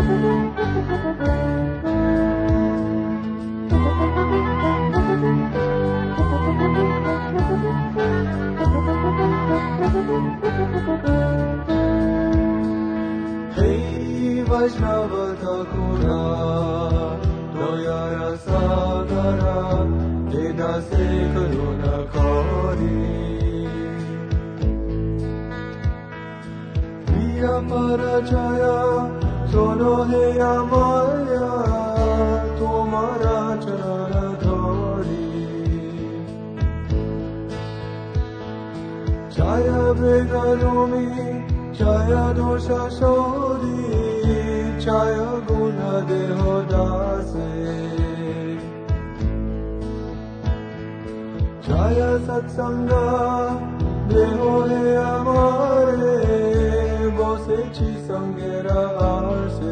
वैष्णव ठाकुरा दयारा सागरा दासे करुणा करी प्रिय परिचय सुनो हे माया तुम्हारा चरण धरी जय बेगरुमी जय दोष शोरी जय गुण देह दासे जय सत्संग देहो हे हमारे बोसे ची संगेरा आसे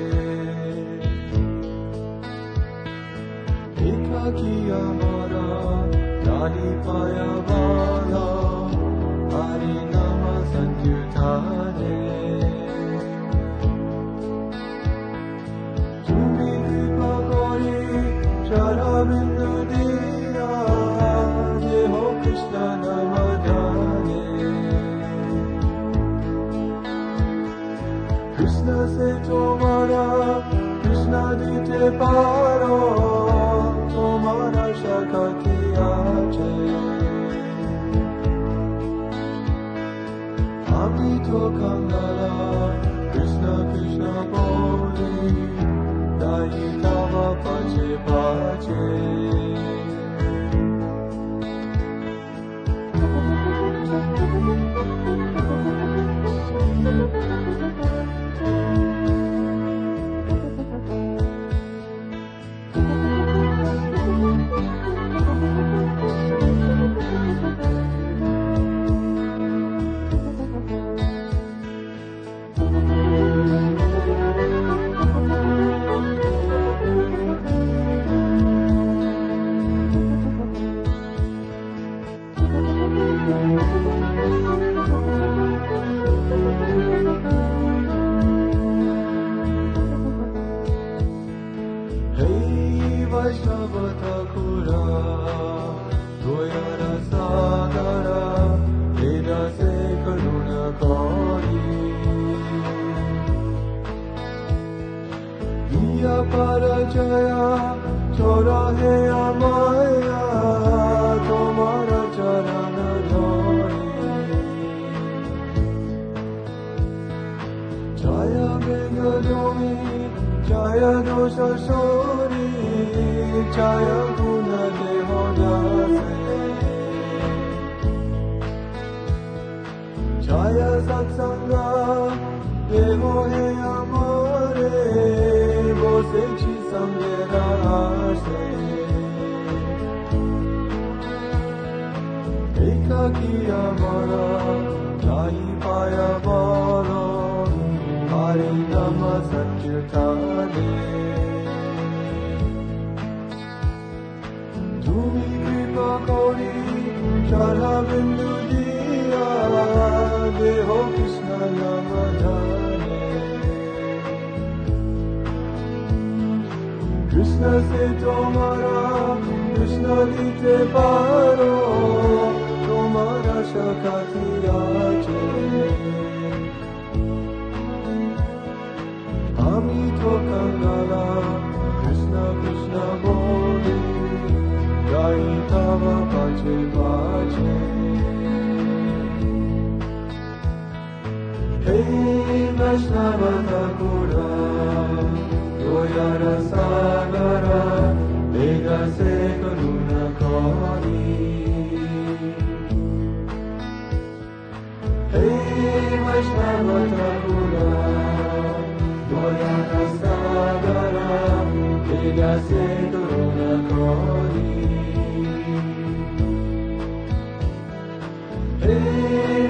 देखा कि हमारा नानी पाया वाला हरि नाम संकीर्तने बिंदु दिया ये हो कृष्ण नाम जाने कृष्ण से तुम्हारा कृष्ण दीते पारो तुम्हारा शक्ति आचे अभी तो कंगला कृष्ण कृष्ण बोली दाई तव पचे पाचे वैष्णव ठाकुरा दयारा सागरा दासे करुणा करी प्रिय परिचय छोरा हे माया तुम्हारा चरण धरी जय बेगरुमी जय दोष शोरी जय गुण देह दासे जय सत्संग देहो हे हमारे बोसे ची संगेरा आसे देखा कि हमारा नहीं पाया बारो हरि नाम संकीर्तने चढ़ा बिंदु दिया देहो कृष्ण नाम जाने कृष्ण से तुम्हारा कृष्ण दीते पारो तुम्हारा शक्ति आचे हमी तो कंगला कृष्ण कृष्ण बोली गाई तव पाचे पाचे हे वैष्णव ठाकुरा दयारा सागरा दासे करुणा करी हे वैष्णव ठाकुरा दयारा सागरा दासे करुणा करी Hey